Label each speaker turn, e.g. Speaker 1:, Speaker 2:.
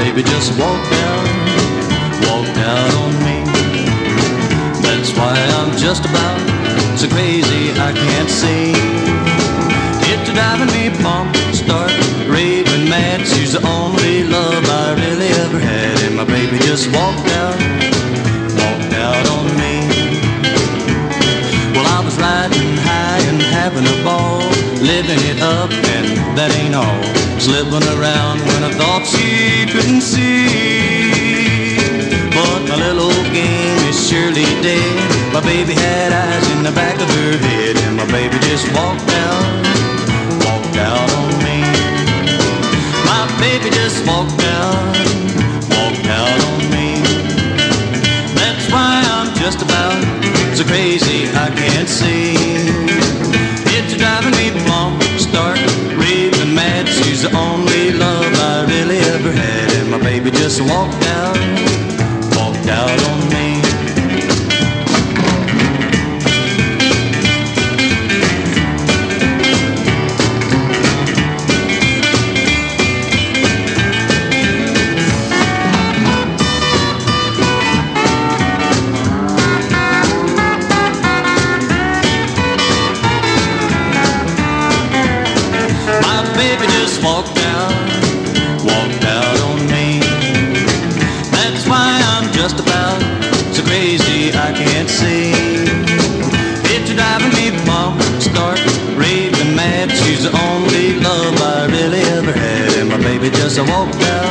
Speaker 1: baby just walked out on me. That's why I'm just about so crazy I can't see. It's driving me plumb, start raving mad. She's the only love I really ever had, and my baby just walked out on me. Well, I was riding high and having a ball, living it up, and that ain't all. Slipping around when I thought she couldn't see. But my little old game is surely dead. My baby had eyes in the back of her head, and my baby just walked out on me. My baby just walked out on me. That's why I'm just about so crazy I can't see. It's driving me plumb, start raving mad. She's the only love I really ever had, and my baby just walked out on me. Baby just walked out on me. That's why I'm just about so crazy I can't see. It's driving me plumb, start raving mad. She's the only love I really ever had, and my baby just walked out